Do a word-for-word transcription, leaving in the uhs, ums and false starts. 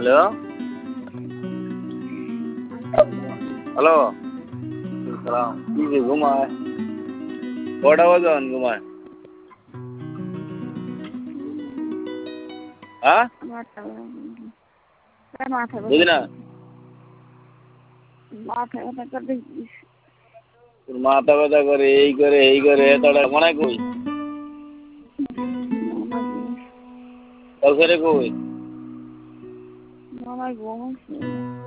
hello hello সালাম কি যে ঘুমায় কটা বাজন ঘুমায় হ্যাঁ বুঝি না মাথা ব্যথা করে এই করে এই করে তাহলে মনে কই কালকে কই